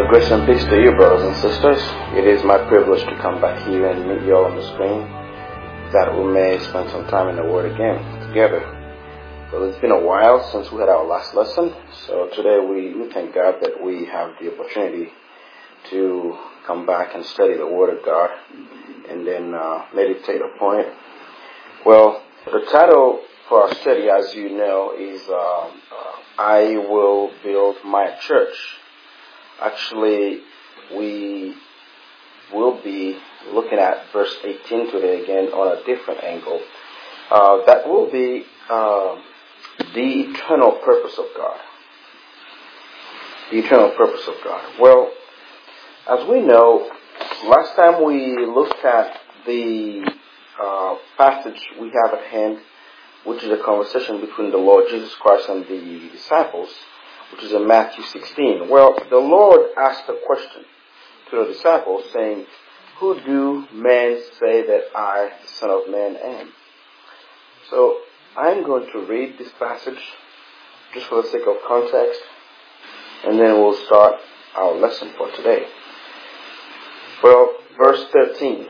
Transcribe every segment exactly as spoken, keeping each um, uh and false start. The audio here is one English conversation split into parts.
Grace and peace to you, brothers and sisters. It is my privilege to come back here and meet you all on the screen, that we may spend some time in the Word again together. Well, it's been a while since we had our last lesson, so today we, we thank God that we have the opportunity to come back and study the Word of God and then uh, meditate upon it. Well, the title for our study, as you know, is uh, uh, I Will Build My Church. Actually, we will be looking at verse eighteen today again on a different angle. Uh, that will be uh, the eternal purpose of God. The eternal purpose of God. Well, as we know, last time we looked at the uh, passage we have at hand, which is a conversation between the Lord Jesus Christ and the disciples, which is in Matthew sixteen. Well, the Lord asked a question to the disciples saying, who do men say that I, the Son of Man, am? So, I'm going to read this passage just for the sake of context, and then we'll start our lesson for today. Well, verse thirteen.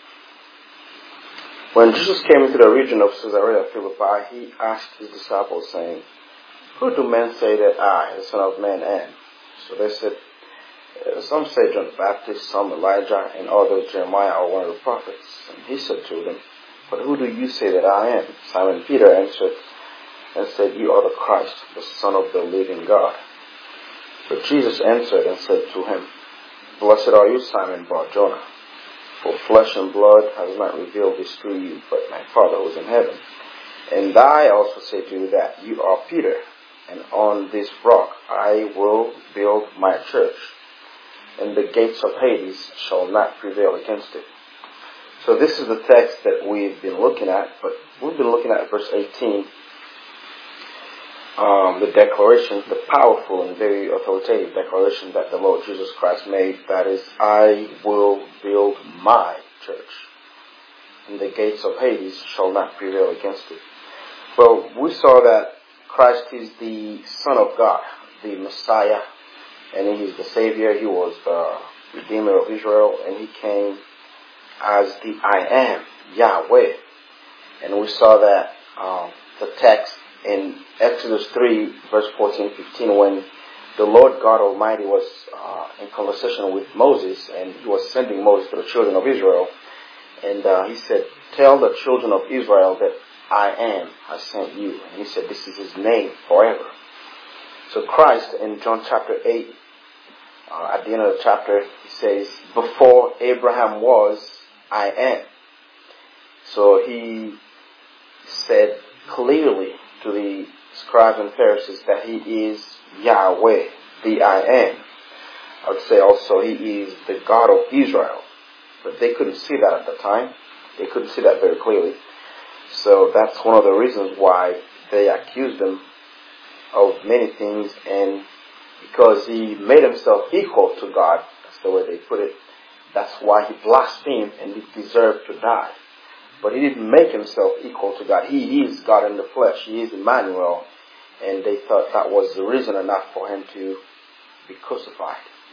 When Jesus came into the region of Caesarea Philippi, he asked his disciples saying, who do men say that I, the Son of Man, am? So they said, uh, some say John the Baptist, some Elijah, and others Jeremiah or one of the prophets. And he said to them, but who do you say that I am? Simon Peter answered and said, you are the Christ, the Son of the living God. But Jesus answered and said to him, blessed are you, Simon Bar-Jonah, for flesh and blood has not revealed this to you, but my Father who is in heaven. And I also say to you that you are Peter, and on this rock I will build my church, and the gates of Hades shall not prevail against it. So this is the text that we've been looking at, but we've been looking at verse eighteen, um, the declaration, the powerful and very authoritative declaration that the Lord Jesus Christ made, that is, I will build my church, and the gates of Hades shall not prevail against it. Well, we saw that Christ is the Son of God, the Messiah, and He is the Savior. He was the Redeemer of Israel, and He came as the I Am, Yahweh. And we saw that um, the text in Exodus three, verse fourteen, fifteen, when the Lord God Almighty was uh, in conversation with Moses, and He was sending Moses to the children of Israel, and uh, He said, tell the children of Israel that I am, I sent you. And He said, this is His name forever. So Christ in John chapter eight, uh, at the end of the chapter, He says, before Abraham was, I am. So He said clearly to the scribes and Pharisees that He is Yahweh, the I am. I would say also He is the God of Israel. But they couldn't see that at the time. They couldn't see that very clearly. So that's one of the reasons why they accused Him of many things, and because He made Himself equal to God, that's the way they put it, that's why He blasphemed and He deserved to die. But He didn't make Himself equal to God. He is God in the flesh. He is Emmanuel, and they thought that was the reason enough for Him to be crucified.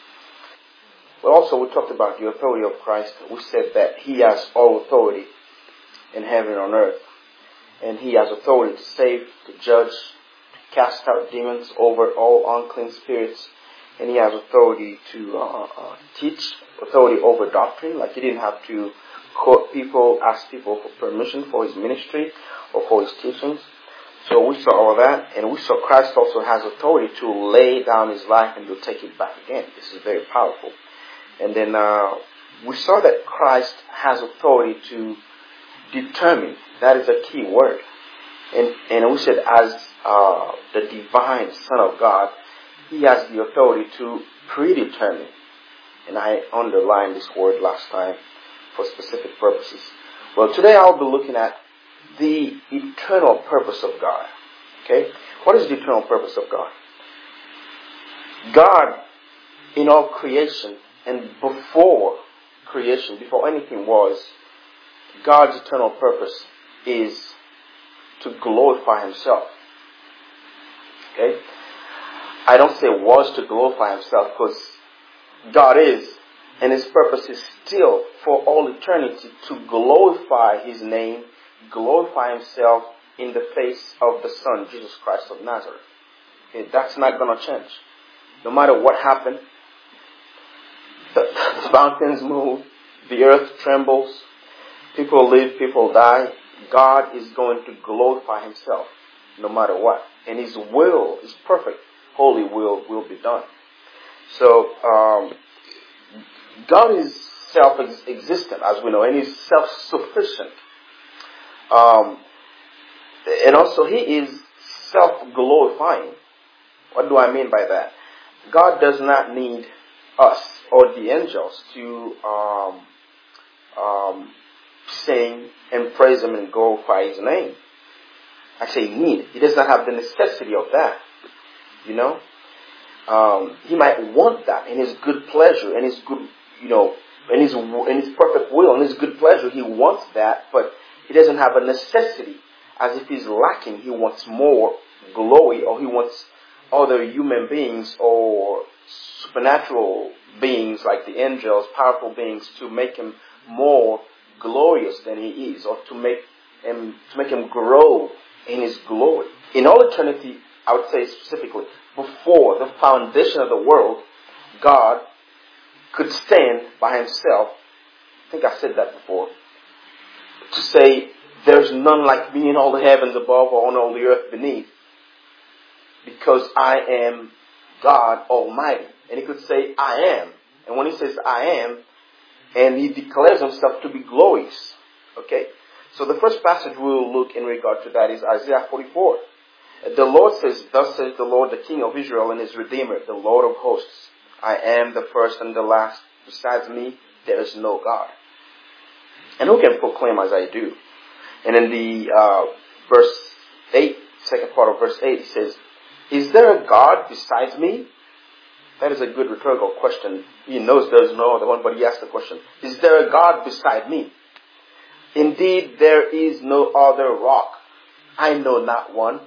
But also we talked about the authority of Christ. We said that He has all authority in heaven and on earth. And He has authority to save, to judge, to cast out demons over all unclean spirits. And He has authority to uh, uh, teach, authority over doctrine. Like He didn't have to quote people, ask people for permission for His ministry or for His teachings. So we saw all of that. And we saw Christ also has authority to lay down His life and to take it back again. This is very powerful. And then uh, we saw that Christ has authority to determine. That is a key word. And, and we said as uh, the divine Son of God, He has the authority to predetermine. And I underlined this word last time for specific purposes. Well, today I'll be looking at the eternal purpose of God. Okay? What is the eternal purpose of God? God, in all creation, and before creation, before anything was, God's eternal purpose is to glorify Himself. Okay? I don't say was to glorify Himself, because God is, and His purpose is still for all eternity to glorify His name, glorify Himself in the face of the Son, Jesus Christ of Nazareth. Okay, that's not going to change. No matter what happened, the, the mountains move, the earth trembles, people live, people die. God is going to glorify Himself no matter what. And His will, His perfect, holy will, will be done. So, um, God is self-existent, as we know, and He's self-sufficient. Um, and also, He is self-glorifying. What do I mean by that? God does not need us or the angels to um, um, sing and praise Him and glorify His name. I say need. He does not have the necessity of that. You know? Um, he might want that in His good pleasure and His good, you know, in His, in His perfect will and His good pleasure. He wants that, but He doesn't have a necessity as if He's lacking. He wants more glory, or He wants other human beings or supernatural beings like the angels, powerful beings, to make Him more glorious than He is, or to make Him, to make Him grow in His glory. In all eternity, I would say specifically, before the foundation of the world, God could stand by Himself. I think I said that before. To say, there's none like me in all the heavens above or on all the earth beneath, because I am God Almighty. And He could say, I am. And when He says, I am, and He declares Himself to be glorious. Okay? So the first passage we will look in regard to that is Isaiah forty-four. The Lord says, thus says the Lord, the King of Israel and His Redeemer, the Lord of hosts. I am the first and the last. Besides me, there is no God. And who can proclaim as I do? And in the uh, verse eight, second part of verse eight, it says, is there a God besides me? That is a good rhetorical question. He knows there is no other one, but he asks the question, is there a God beside me? Indeed, there is no other rock. I know not one.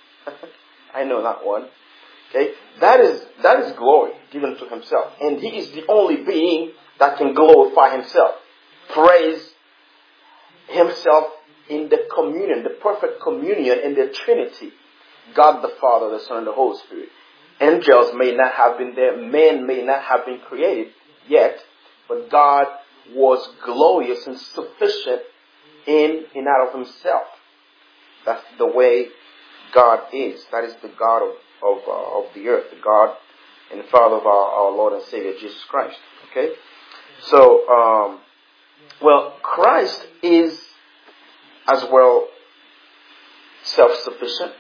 I know not one. Okay? That is, that is glory given to Himself. And He is the only being that can glorify Himself. Praise Himself in the communion, the perfect communion in the Trinity. God the Father, the Son, and the Holy Spirit. Angels may not have been there. Man may not have been created yet. But God was glorious and sufficient in and out of Himself. That's the way God is. That is the God of, of, uh, of the earth. The God and the Father of our, our Lord and Savior, Jesus Christ. Okay? So, um, well, Christ is as well self-sufficient.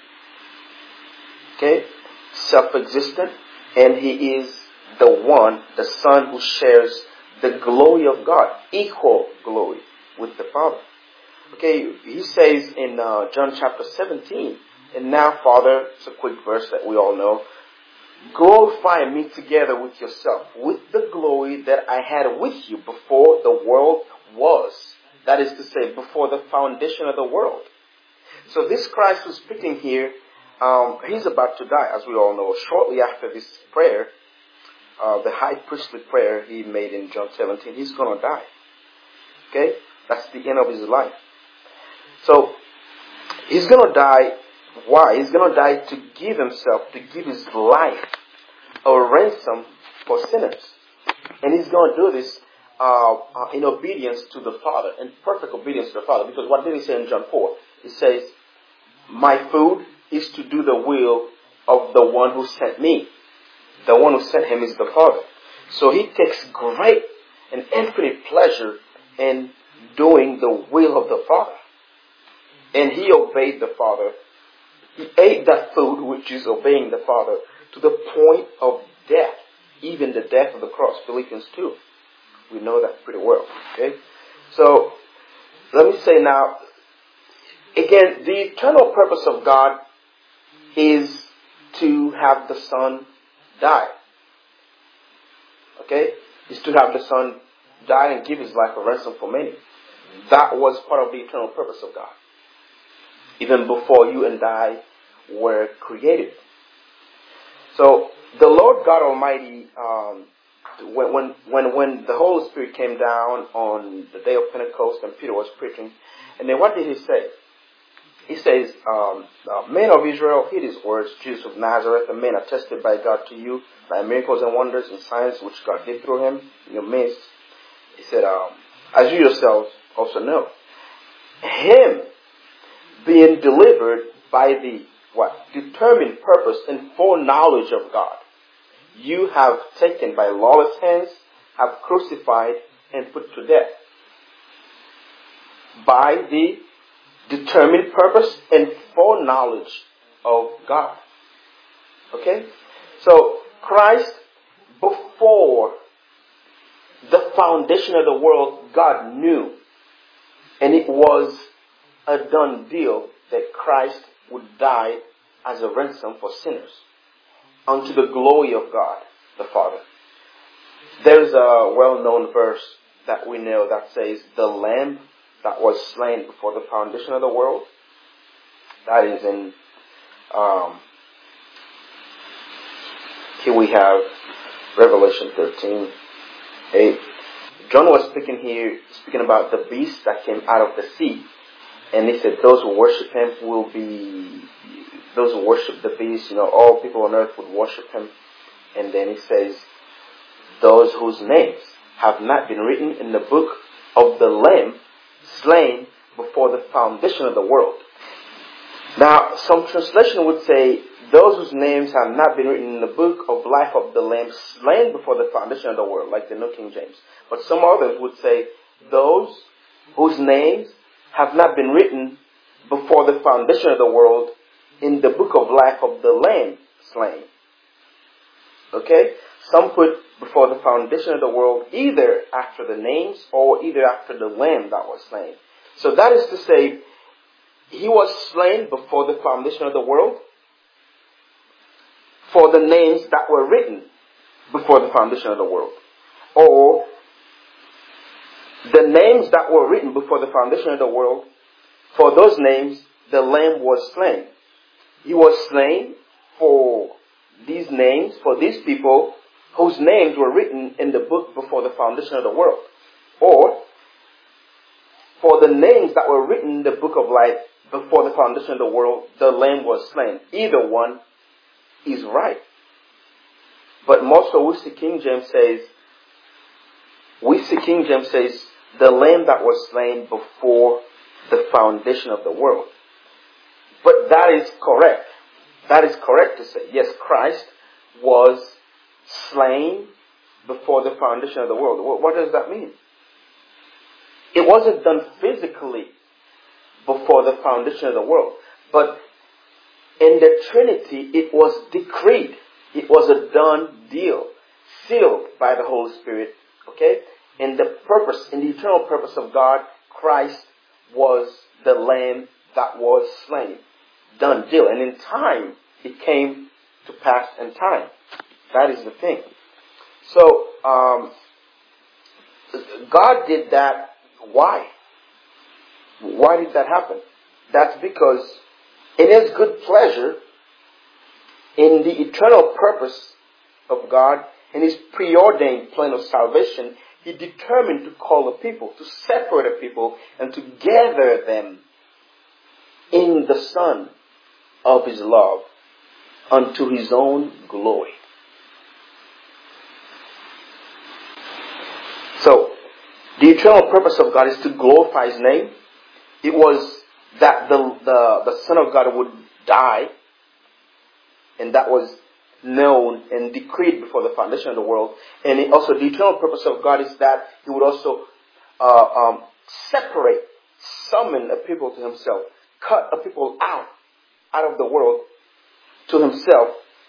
Okay? Self-existent. And He is the one, the Son, who shares the glory of God. Equal glory with the Father. Okay? He says in uh, John chapter seventeen, and now, Father, it's a quick verse that we all know, glorify me together with yourself, with the glory that I had with you before the world was. That is to say, before the foundation of the world. So this Christ who's speaking here, um, He's about to die, as we all know. Shortly after this prayer, uh, the high priestly prayer He made in John seventeen, He's going to die. Okay? That's the end of His life. So, He's going to die. Why? He's going to die to give Himself, to give His life a ransom for sinners. And He's going to do this uh, uh, in obedience to the Father, in perfect obedience to the Father. Because what did He say in John four? He says, my food is to do the will of the one who sent me. The one who sent Him is the Father. So He takes great and infinite pleasure in doing the will of the Father. And He obeyed the Father. He ate that food, which is obeying the Father, to the point of death, even the death of the cross. Philippians two. We know that pretty well. Okay? So, let me say now, again, the eternal purpose of God is to have the Son die. Okay? Is to have the Son die and give His life a ransom for many. That was part of the eternal purpose of God. Even before you and I were created. So, the Lord God Almighty um, after when when when when the Holy Spirit came down on the day of Pentecost and Peter was preaching, and then what did he say? He says, um, uh, "Men of Israel, hear these words: Jesus of Nazareth, a man attested by God to you by miracles and wonders and signs which God did through him in your midst." He said, um, "As you yourselves also know, him being delivered by the what determined purpose and foreknowledge of God, you have taken by lawless hands, have crucified and put to death by the determined purpose and foreknowledge of God." Okay? So, Christ, before the foundation of the world, God knew. And it was a done deal that Christ would die as a ransom for sinners unto the glory of God the Father. There's a well-known verse that we know that says, "The Lamb that was slain before the foundation of the world." That is in, um, here we have Revelation thirteen, eight. John was speaking here, speaking about the beast that came out of the sea. And he said, those who worship him will be, those who worship the beast, you know, all people on earth would worship him. And then he says, those whose names have not been written in the book of the Lamb slain before the foundation of the world. Now, some translation would say, those whose names have not been written in the book of life of the Lamb slain before the foundation of the world, like the New King James. But some others would say, those whose names have not been written before the foundation of the world in the book of life of the Lamb slain. Okay? Some put before the foundation of the world either after the names or either after the Lamb that was slain. So that is to say, he was slain before the foundation of the world for the names that were written before the foundation of the world. Or the names that were written before the foundation of the world, for those names, the Lamb was slain. He was slain for these names, for these people whose names were written in the book before the foundation of the world. Or for the names that were written in the book of life before the foundation of the world, the Lamb was slain. Either one is right. But most of we see King James says, we see King James says, the Lamb that was slain before the foundation of the world. But that is correct. That is correct to say. Yes, Christ was slain before the foundation of the world. What, what does that mean? It wasn't done physically before the foundation of the world. But in the Trinity, it was decreed. It was a done deal. Sealed by the Holy Spirit. Okay? In the purpose, in the eternal purpose of God, Christ was the Lamb that was slain. Done deal. And in time, it came to pass in time. That is the thing. So, um, God did that. Why? Why did that happen? That's because in His good pleasure, in the eternal purpose of God, in His preordained plan of salvation, He determined to call a people, to separate a people, and to gather them in the Son of His love unto His own glory. So, the eternal purpose of God is to glorify His name. It was that the, the, the Son of God would die, and that was known and decreed before the foundation of the world. And it also, the eternal purpose of God is that He would also uh, um, separate, summon a people to Himself, cut a people out, out of the world to Himself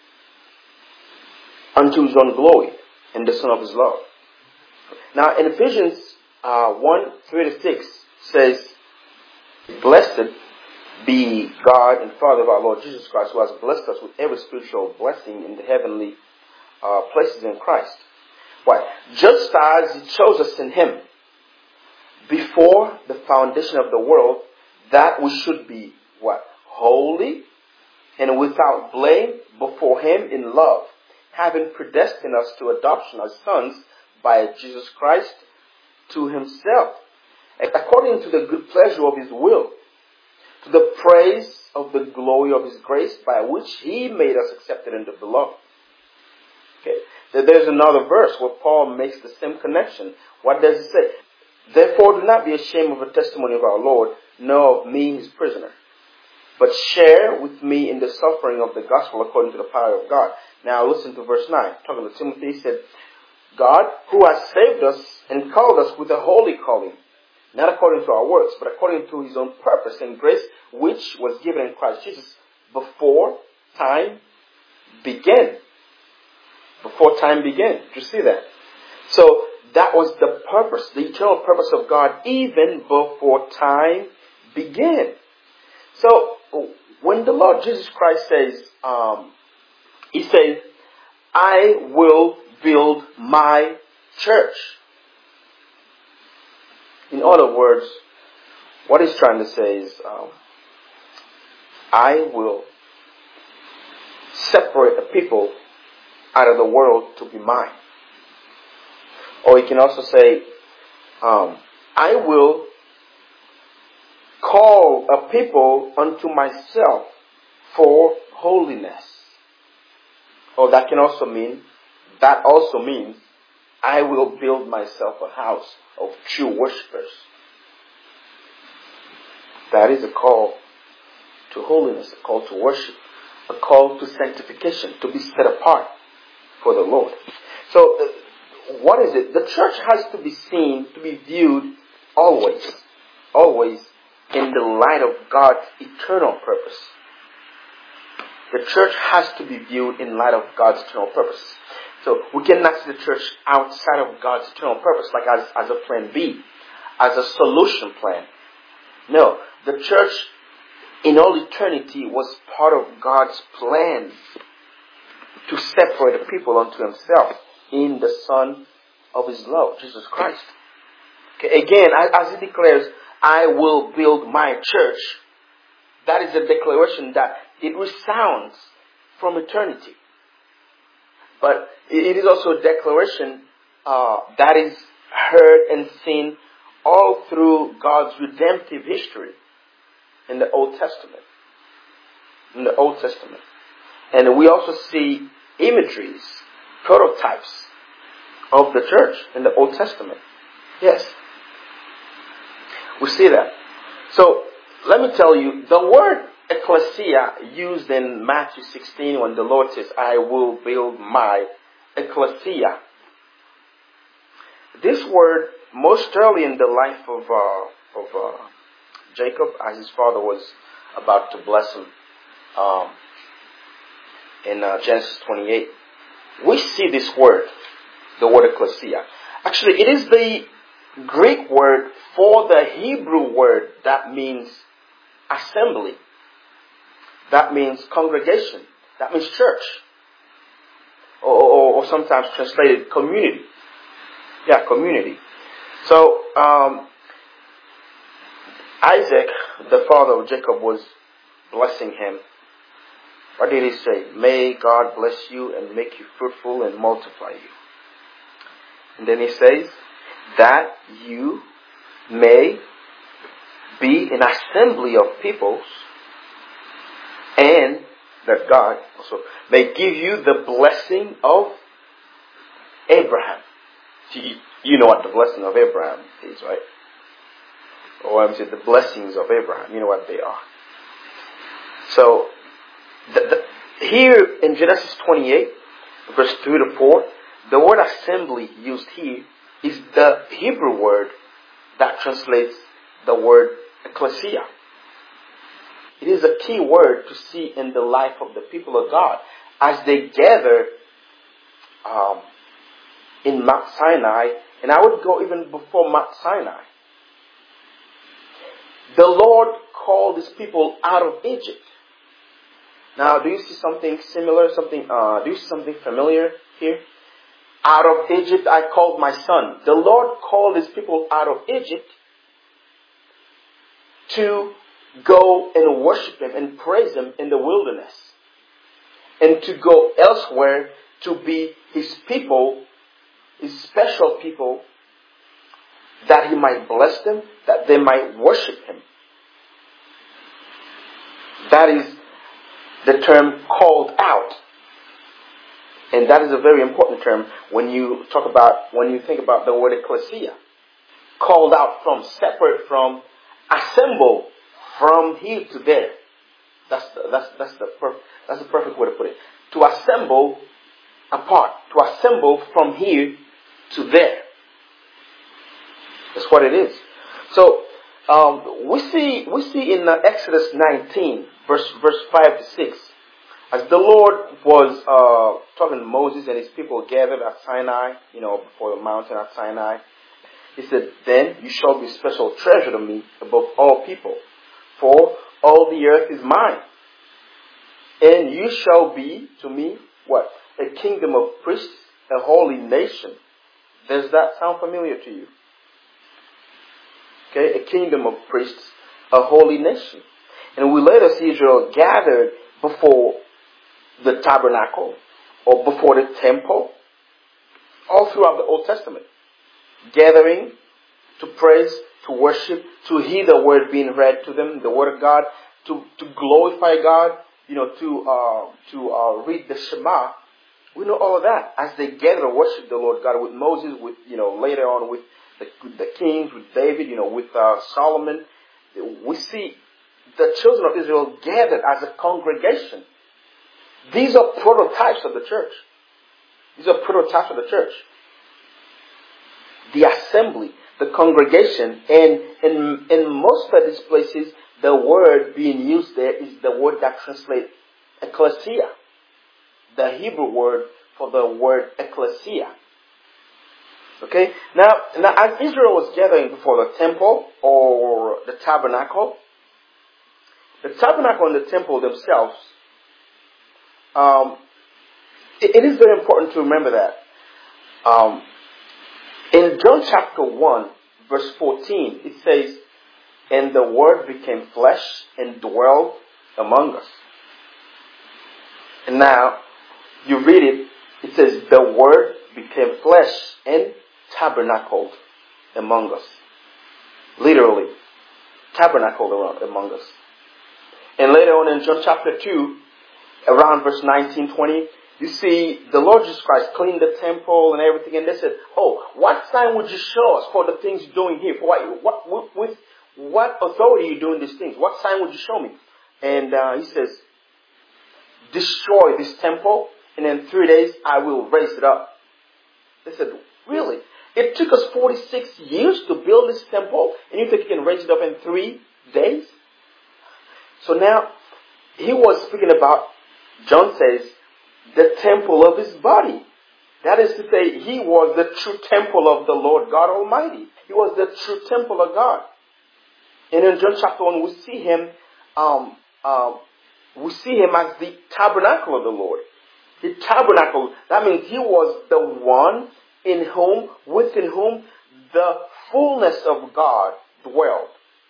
unto His own glory in the Son of His love. Now in Ephesians uh, one, three to six says, blessed be God and Father of our Lord Jesus Christ, who has blessed us with every spiritual blessing in the heavenly uh, places in Christ. Why? Just as He chose us in Him before the foundation of the world, that we should be what? Holy and without blame before Him in love, having predestined us to adoption as sons by Jesus Christ to himself, according to the good pleasure of his will, to the praise of the glory of his grace, by which he made us accepted in the beloved. Okay. There's another verse where Paul makes the same connection. What does it say? Therefore, do not be ashamed of the testimony of our Lord, nor of me, his prisoner, but share with me in the suffering of the gospel according to the power of God. Now listen to verse nine. Talking to Timothy, he said, God, who has saved us and called us with a holy calling, not according to our works, but according to his own purpose and grace, which was given in Christ Jesus before time began. Before time began. Did you see that? So that was the purpose, the eternal purpose of God, even before time began. So when the Lord Jesus Christ says, um, he says, I will build my church. In other words, what he's trying to say is, um, I will separate the people out of the world to be mine. Or he can also say, um, I will call a people unto myself for holiness. Or that can also mean, that also means, I will build myself a house of true worshippers. That is a call to holiness, a call to worship, a call to sanctification, to be set apart for the Lord. So, uh, what is it? The church has to be seen, to be viewed always, always in the light of God's eternal purpose. The church has to be viewed in light of God's eternal purpose. So we cannot see the church outside of God's eternal purpose, like as, as a plan B, as a solution plan. No, the church in all eternity was part of God's plan to separate the people unto himself in the Son of his love, Jesus Christ. Okay, again, as he declares, I will build my church, that is a declaration that it resounds from eternity. But it is also a declaration uh, that is heard and seen all through God's redemptive history in the Old Testament. In the Old Testament. And we also see imageries, prototypes of the church in the Old Testament. Yes. We see that. So, let me tell you, the word ecclesia used in Matthew sixteen when the Lord says, I will build my ecclesia. This word, most early in the life of, uh, of uh, Jacob, as his father was about to bless him, um, in uh, Genesis twenty-eight, we see this word, the word ecclesia. Actually, it is the Greek word for the Hebrew word that means assembly. That means congregation. That means church. Or, or, or sometimes translated community. Yeah, community. So, um, Isaac, the father of Jacob, was blessing him. What did he say? May God bless you and make you fruitful and multiply you. And then he says, that you may be an assembly of peoples, and that God also may give you the blessing of Abraham. See, you know what the blessing of Abraham is, right? Or I'm saying the blessings of Abraham. You know what they are. So, the, the, here in Genesis twenty-eight, verse three to four, the word assembly used here is the Hebrew word that translates the word ecclesia. It is a key word to see in the life of the people of God as they gather um, in Mount Sinai, and I would go even before Mount Sinai. The Lord called his people out of Egypt. Now, do you see something similar? Something? Uh, do you see something familiar here? Out of Egypt I called my son. The Lord called his people out of Egypt to go and worship him and praise him in the wilderness. And to go elsewhere to be his people, his special people, that he might bless them, that they might worship him. That is the term called out. And that is a very important term when you talk about, when you think about the word ecclesia. Called out from, separate from, assemble from here to there. That's the, that's, that's the, perf- that's the perfect way to put it. To assemble apart. To assemble from here to there. That's what it is. So, um, we see, we see in uh, Exodus nineteen, verse, verse five to six, as the Lord was uh, talking to Moses and his people gathered at Sinai, you know, before the mountain at Sinai, he said, "Then you shall be a special treasure to me above all people, for all the earth is mine. And you shall be to me, what? A kingdom of priests, a holy nation." Does that sound familiar to you? Okay, a kingdom of priests, a holy nation. And we later see Israel gathered before the tabernacle or before the temple, all throughout the Old Testament. Gathering to praise, to worship, to hear the word being read to them, the word of God, to, to glorify God, you know, to uh, to uh, read the Shema. We know all of that as they gather to worship the Lord God with Moses, with, you know, later on with the, with the kings, with David, you know, with uh, Solomon. We see the children of Israel gathered as a congregation. These are prototypes of the church. These are prototypes of the church. The assembly, the congregation, and in, in most of these places, the word being used there is the word that translates ecclesia. The Hebrew word for the word ecclesia. Okay? Now, now, as Israel was gathering before the temple or the tabernacle, the tabernacle and the temple themselves, um, it, it is very important to remember that. Um, in John chapter one, verse fourteen, it says, "And the Word became flesh and dwelled among us." And now, you read it, it says, "The Word became flesh and tabernacled among us." Literally, tabernacled around among us. And later on in John chapter two, around verse nineteen, twenty, you see the Lord Jesus Christ cleaned the temple and everything. And they said, "Oh, what sign would you show us for the things you're doing here? For what, what, with, with what authority are you doing these things? What sign would you show me?" And uh, he says, "Destroy this temple, and in three days I will raise it up." They said, "Really? It took us forty-six years to build this temple, and you think you can raise it up in three days?" So now, he was speaking about, John says, the temple of his body. That is to say, he was the true temple of the Lord God Almighty. He was the true temple of God. And in John chapter one, we see him, um, uh, we see him as the tabernacle of the Lord. The tabernacle, that means he was the one in whom, within whom, the fullness of God dwelled.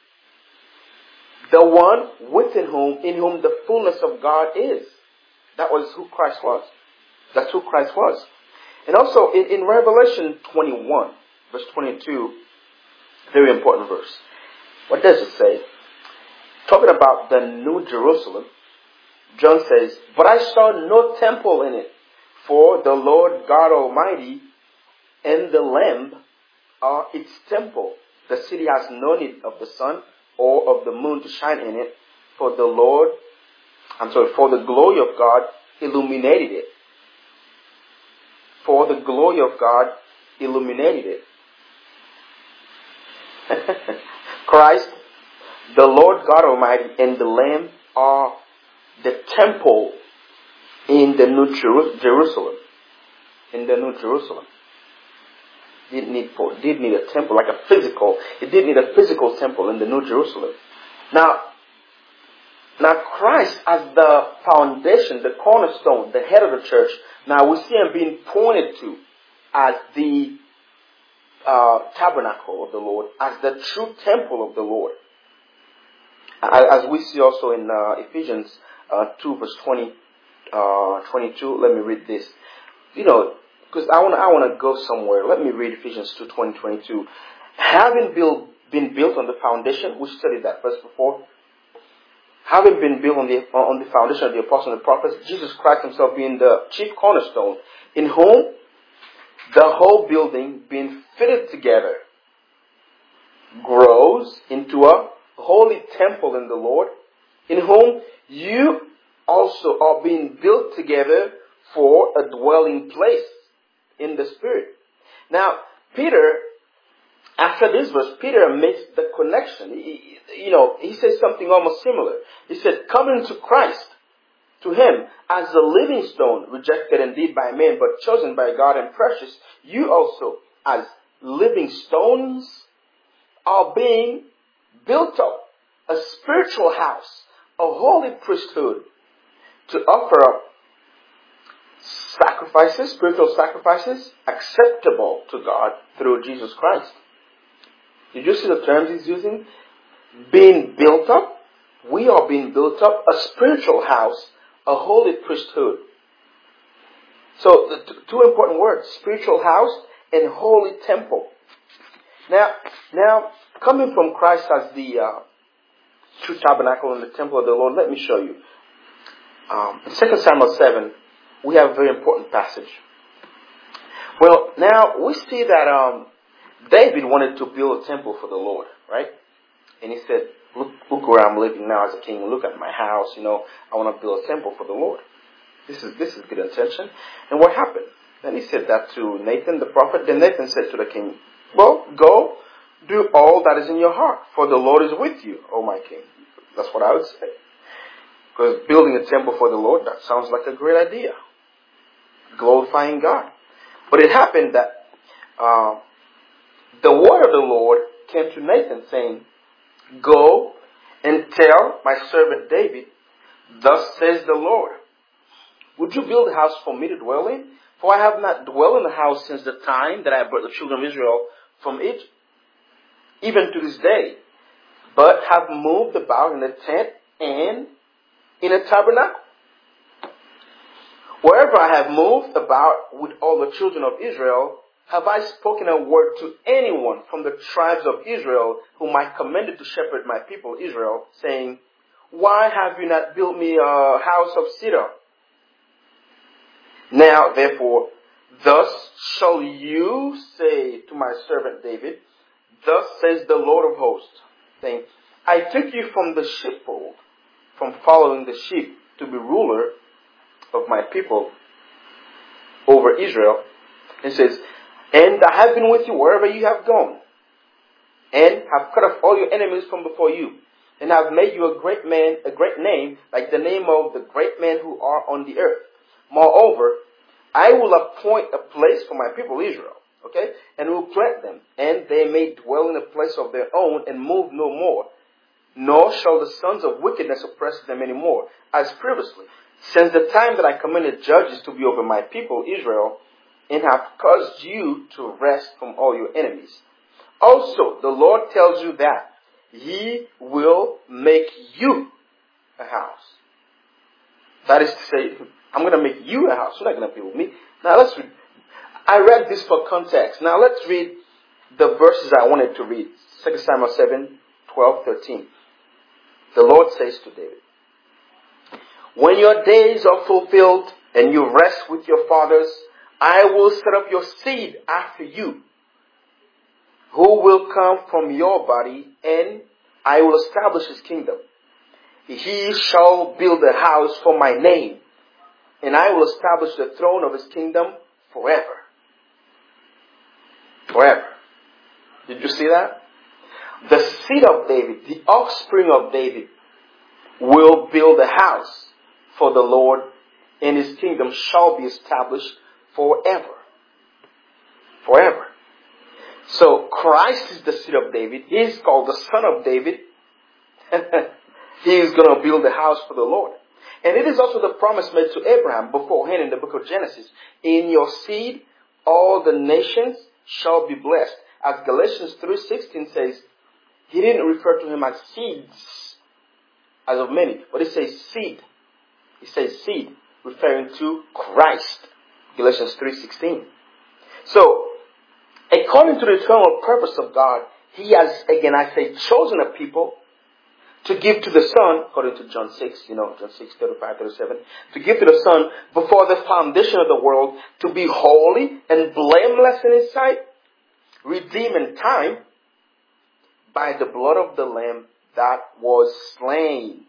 The one within whom, in whom the fullness of God is. That was who Christ was. That's who Christ was. And also in, in Revelation twenty-one, verse twenty-two, very important verse. What does it say? Talking about the New Jerusalem, John says, "But I saw no temple in it, for the Lord God Almighty and the Lamb are its temple. The city has no need of the sun or of the moon to shine in it, for the Lord, I'm sorry, for the glory of God illuminated it." For the glory of God illuminated it. Christ, the Lord God Almighty, and the Lamb are the temple in the New Jeru- Jerusalem. In the New Jerusalem. Did need for did need a temple, like a physical. It did need a physical temple in the New Jerusalem. Now, now Christ as the foundation, the cornerstone, the head of the church. Now we see him being pointed to as the uh, tabernacle of the Lord, as the true temple of the Lord. As we see also in uh, Ephesians uh, two verse twenty, uh, twenty-two. Let me read this. you know, because I want I want to go somewhere. Let me read Ephesians two twenty twenty-two. Having built, been built on the foundation, we studied that verse before. Having been built on the on the foundation of the apostles and the prophets, Jesus Christ himself being the chief cornerstone, in whom the whole building being fitted together grows into a holy temple in the Lord, in whom you also are being built together for a dwelling place in the Spirit. Now, Peter, after this verse, Peter makes the connection. He, you know, he says something almost similar. He said, coming to Christ, to him, as a living stone, rejected indeed by men, but chosen by God and precious, you also, as living stones, are being built up, a spiritual house, a holy priesthood, to offer up sacrifices, spiritual sacrifices, acceptable to God through Jesus Christ. Did you see the terms he's using? Being built up. We are being built up, a spiritual house, a holy priesthood. So the t- two important words, spiritual house and holy temple. Now, now coming from Christ as the uh, true tabernacle and the temple of the Lord, let me show you. Um, in Second Samuel seven, we have a very important passage. Well, now we see that um, David wanted to build a temple for the Lord, right? And he said, look, look where I'm living now as a king. Look at my house. You know, I want to build a temple for the Lord. This is this is good intention. And what happened? Then he said that to Nathan the prophet. Then Nathan said to the king, well, go do all that is in your heart, for the Lord is with you, O my king. That's what I would say. Because building a temple for the Lord, that sounds like a great idea. Glorifying God. But it happened that uh, the word of the Lord came to Nathan saying, go and tell my servant David, thus says the Lord, would you build a house for me to dwell in? For I have not dwelt in the house since the time that I brought the children of Israel from Egypt, even to this day, but have moved about in a tent and in a tabernacle. Wherever I have moved about with all the children of Israel, have I spoken a word to anyone from the tribes of Israel, whom I commanded to shepherd my people Israel, saying, why have you not built me a house of cedar? Now, therefore, thus shall you say to my servant David, thus says the Lord of hosts, saying, I took you from the sheepfold, from following the sheep, to be ruler of my people over Israel. It says, and I have been with you wherever you have gone, and have cut off all your enemies from before you, and have made you a great man, a great name, like the name of the great men who are on the earth. Moreover, I will appoint a place for my people Israel, okay, and will plant them, and they may dwell in a place of their own and move no more. Nor shall the sons of wickedness oppress them any more, as previously, since the time that I commanded judges to be over my people Israel, and have caused you to rest from all your enemies. Also, the Lord tells you that He will make you a house. That is to say, I'm going to make you a house. You're not going to build me. Now let's read. I read this for context. Now let's read the verses I wanted to read. Second Samuel seven, twelve, thirteen. The Lord says to David, when your days are fulfilled and you rest with your fathers, I will set up your seed after you, who will come from your body, and I will establish his kingdom. He shall build a house for my name, and I will establish the throne of his kingdom forever. Forever. Did you see that? The seed of David, the offspring of David, will build a house for the Lord, and his kingdom shall be established forever. Forever. So Christ is the seed of David. He is called the Son of David. He is going to build a house for the Lord. And it is also the promise made to Abraham beforehand in the book of Genesis. In your seed, all the nations shall be blessed. As Galatians three sixteen says, he didn't refer to him as seeds, as of many, but he says seed. He says seed, referring to Christ. Galatians three sixteen. So, according to the eternal purpose of God, He has, again I say, chosen a people to give to the Son, according to John six, you know, John six, thirty-five, thirty-seven, to give to the Son before the foundation of the world, to be holy and blameless in His sight, redeemed in time by the blood of the Lamb that was slain.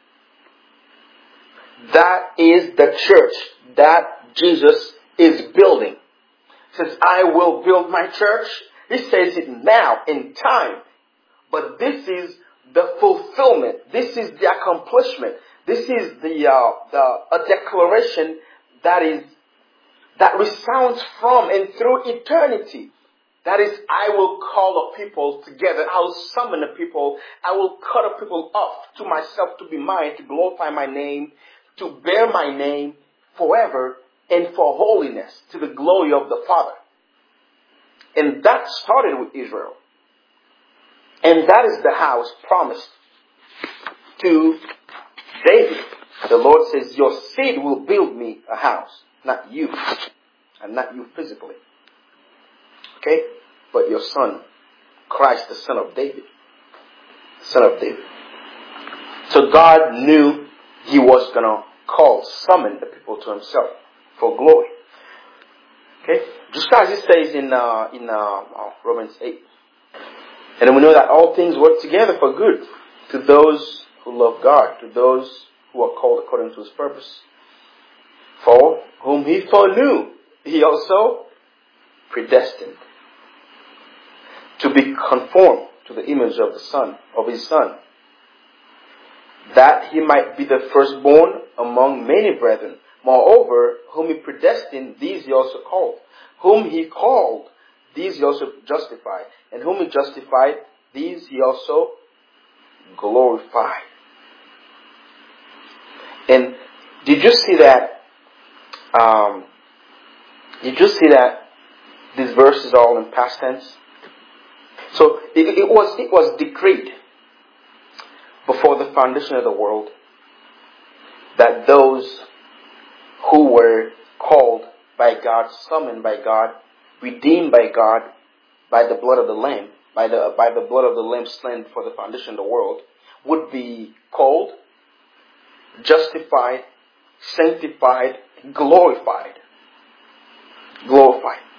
That is the church that Jesus is building. He says, I will build my church. He says it now in time. But this is the fulfillment. This is the accomplishment. This is the, uh, the a declaration that is that resounds from and through eternity. That is, I will call the people together. I will summon the people. I will cut the people off to myself to be mine, to glorify my name, to bear my name forever and for holiness to the glory of the Father. And that started with Israel. And that is the house promised to David. The Lord says, your seed will build me a house, not you, and not you physically. Okay? But your son, Christ, the son of David. Son of David. So God knew He was going to call, summon the people to Himself for glory. Okay? Just as it says in, uh, in uh, Romans eight. And then we know that all things work together for good to those who love God, to those who are called according to His purpose. For whom He foreknew, He also predestined to be conformed to the image of the Son, of His Son, that He might be the firstborn among many brethren. Moreover, whom He predestined, these He also called. Whom He called, these He also justified. And whom He justified, these He also glorified. And did you see that? Um, did you see that these verses are all in past tense? So it, it was it was decreed before the foundation of the world that those who were called by God, summoned by God, redeemed by God, by the blood of the Lamb, by the by the blood of the Lamb slain for the foundation of the world, would be called, justified, sanctified, glorified. Glorified.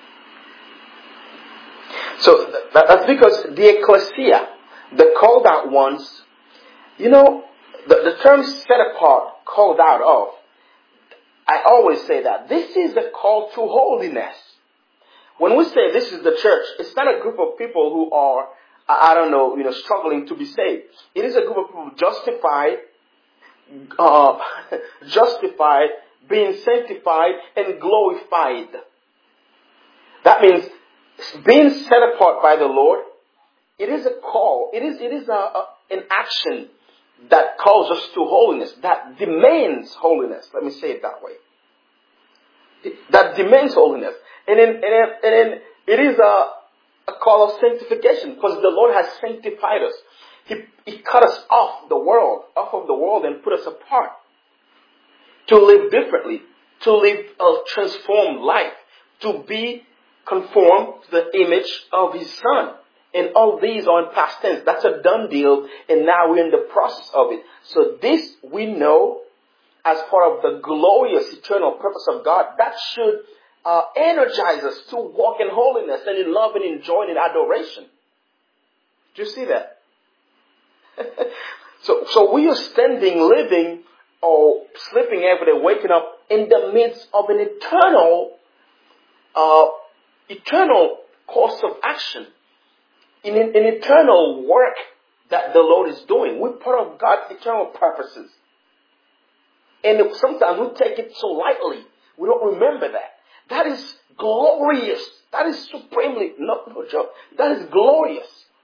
So that, that's because the ecclesia, the called out ones, you know, the, the term set apart, called out of, I always say that this is the call to holiness. When we say this is the church, it's not a group of people who are, I don't know, you know, struggling to be saved. It is a group of people justified, uh, justified, being sanctified and glorified. That means being set apart by the Lord. It is a call. It is it is a, a, an action that calls us to holiness, that demands holiness. Let me say it that way. It, that demands holiness. And then, and then, and then it is a, a call of sanctification, because the Lord has sanctified us. He, he cut us off the world, off of the world, and put us apart to live differently, to live a transformed life, to be conformed to the image of His Son. And all these are in past tense. That's a done deal, and now we're in the process of it. So this we know as part of the glorious eternal purpose of God. That should uh, energize us to walk in holiness and in love and in joy and in adoration. Do you see that? so, so we are standing, living, or sleeping every day, waking up in the midst of an eternal, uh, eternal course of action. In an, an eternal work that the Lord is doing. We're part of God's eternal purposes. And sometimes we take it so lightly. We don't remember that. That is glorious. That is supremely, no, no joke. That is glorious.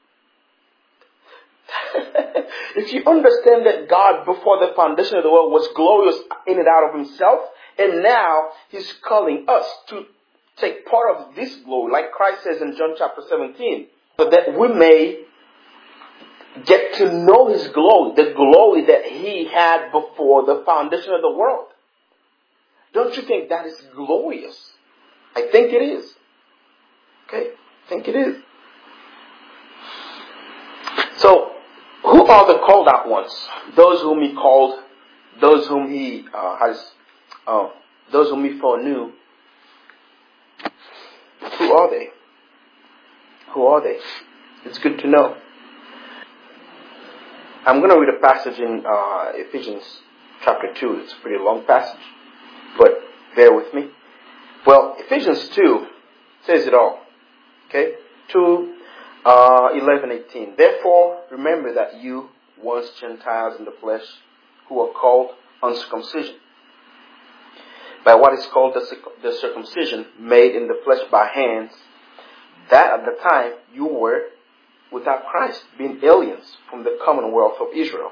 If you understand that God, before the foundation of the world, was glorious in and out of Himself, and now He's calling us to take part of this glory, like Christ says in John chapter seventeen, so that we may get to know His glory, the glory that He had before the foundation of the world. Don't you think that is glorious? I think it is. Okay, I think it is. So, who are the called out ones? Those whom he called, those whom he uh, has, uh, those whom he foreknew. Who are they? Who are they? It's good to know. I'm going to read a passage in uh, Ephesians chapter two. It's a pretty long passage, but bear with me. Well, Ephesians two says it all. Okay? two, uh, eleven, eighteen. Therefore, remember that you, once Gentiles in the flesh, who are called uncircumcision, by what is called the, the circumcision made in the flesh by hands, that at the time you were without Christ, being aliens from the commonwealth of Israel,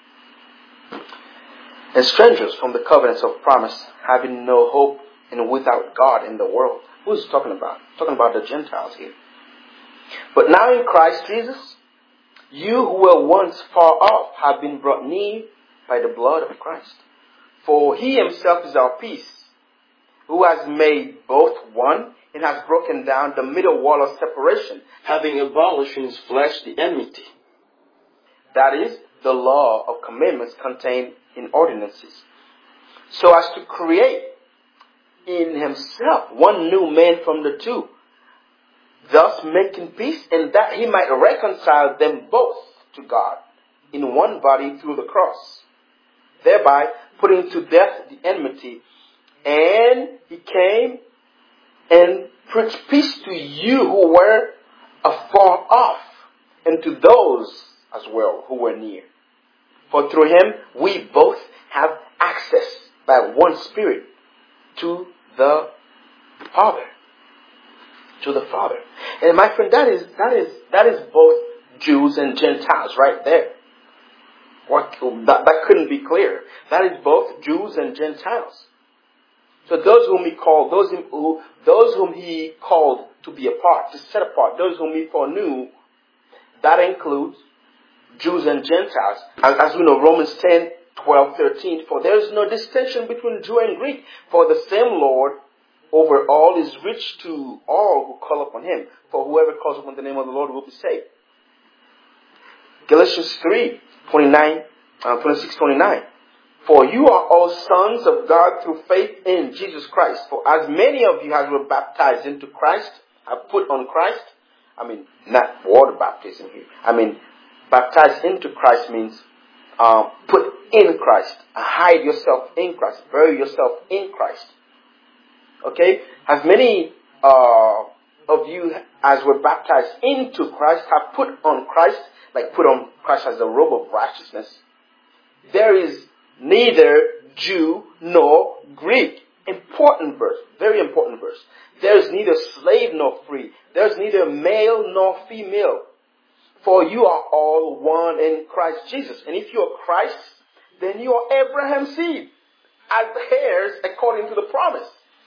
and strangers from the covenants of promise, having no hope and without God in the world. Who's he talking about? Talking about the Gentiles here. But now in Christ Jesus, you who were once far off have been brought near by the blood of Christ. For he himself is our peace, who has made both one and has broken down the middle wall of separation, having abolished in his flesh the enmity. That is, the law of commandments contained in ordinances, so as to create in himself one new man from the two, thus making peace, and that he might reconcile them both to God in one body through the cross, thereby putting to death the enmity. And he came and preached peace to you who were afar off, and to those as well who were near. For through him we both have access by one Spirit to the Father. To the Father. And my friend, that is that is that is both Jews and Gentiles right there. What that, that couldn't be clearer. That is both Jews and Gentiles. So those whom he called, those who, those whom he called to be apart, to set apart, those whom he foreknew, that includes Jews and Gentiles. As, as we know, Romans ten, twelve, thirteen, for there is no distinction between Jew and Greek, for the same Lord over all is rich to all who call upon him. For whoever calls upon the name of the Lord will be saved. Galatians three, twenty-nine, uh, twenty-six, twenty-nine. For you are all sons of God through faith in Jesus Christ. For as many of you as were baptized into Christ have put on Christ. I mean, not water baptism here. I mean, baptized into Christ means uh, put in Christ. Hide yourself in Christ. Bury yourself in Christ. Okay? As many uh, of you as were baptized into Christ have put on Christ, like put on Christ as a robe of righteousness. There is neither Jew nor Greek. Important verse. Very important verse. There is neither slave nor free. There is neither male nor female. For you are all one in Christ Jesus. And if you are Christ, then you are Abraham's seed, as heirs according to the promise.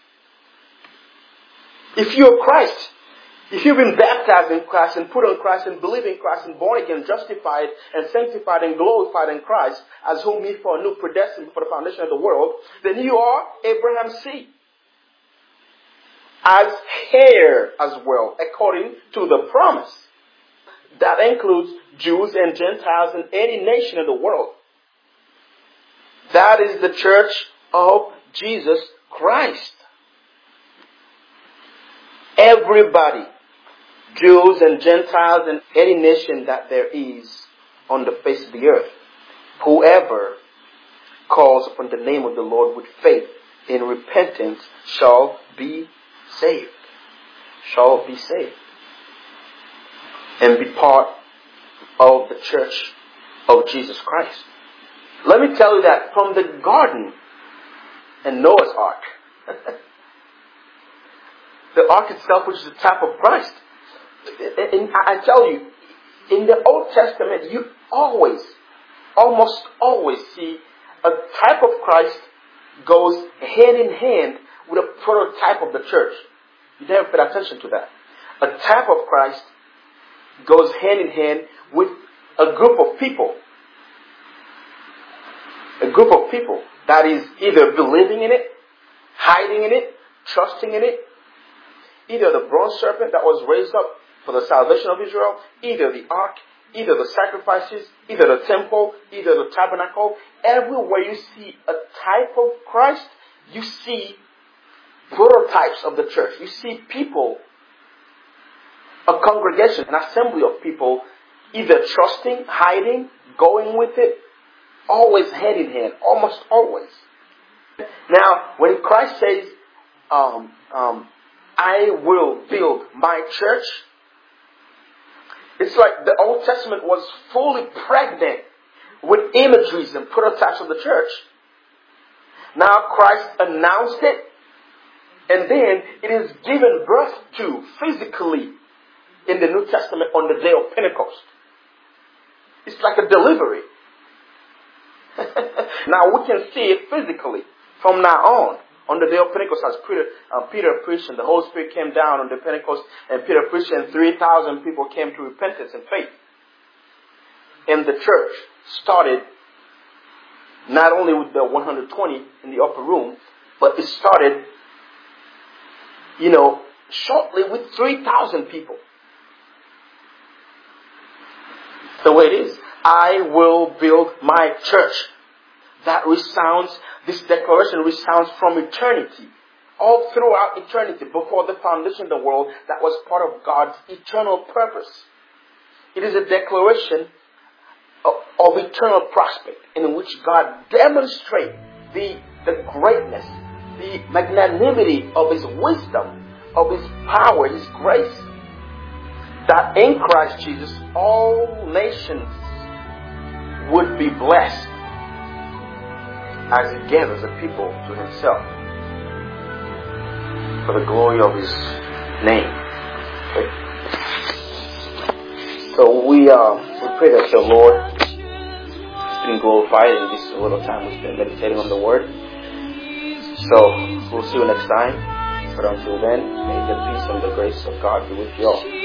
If you are Christ, if you've been baptized in Christ and put on Christ and believe in Christ and born again, justified and sanctified and glorified in Christ, as whom he foreknew, predestined for the foundation of the world, then you are Abraham's seed, as heir as well, according to the promise. That includes Jews and Gentiles in any nation in the world. That is the church of Jesus Christ. Everybody, Jews and Gentiles in any nation that there is on the face of the earth, whoever calls upon the name of the Lord with faith in repentance shall be saved. Shall be saved. And be part of the church of Jesus Christ. Let me tell you that from the garden and Noah's ark, the ark itself, which is the type of Christ, and I tell you, in the Old Testament, you always, almost always see a type of Christ goes hand in hand with a prototype of the church. You never paid attention to that. A type of Christ goes hand in hand with a group of people. A group of people that is either believing in it, hiding in it, trusting in it. Either the bronze serpent that was raised up for the salvation of Israel, either the ark, either the sacrifices, either the temple, either the tabernacle. Everywhere you see a type of Christ, you see prototypes of the church. You see people, a congregation, an assembly of people, either trusting, hiding, going with it, always hand in hand, almost always. Now, when Christ says, um, um, I will build my church, it's like the Old Testament was fully pregnant with imageries and prototypes of the church. Now Christ announced it, and then it is given birth to physically in the New Testament on the day of Pentecost. It's like a delivery. Now we can see it physically from now on. On the day of Pentecost, as Peter, uh, Peter preached, and the Holy Spirit came down on the Pentecost, and Peter preached, and three thousand people came to repentance and faith. And the church started not only with the one hundred twenty in the upper room, but it started, you know, shortly with three thousand people. The way it is, I will build my church. That resounds, this declaration resounds from eternity. All throughout eternity, before the foundation of the world, that was part of God's eternal purpose. It is a declaration of, of eternal prospect in which God demonstrates the, the greatness, the magnanimity of His wisdom, of His power, His grace. That in Christ Jesus, all nations would be blessed as He gathers a people to Himself for the glory of His name. Okay. So we uh, we pray that the Lord has been glorified in this little time we spent meditating on the Word. So we'll see you next time. But until then, may the peace and the grace of God be with you all.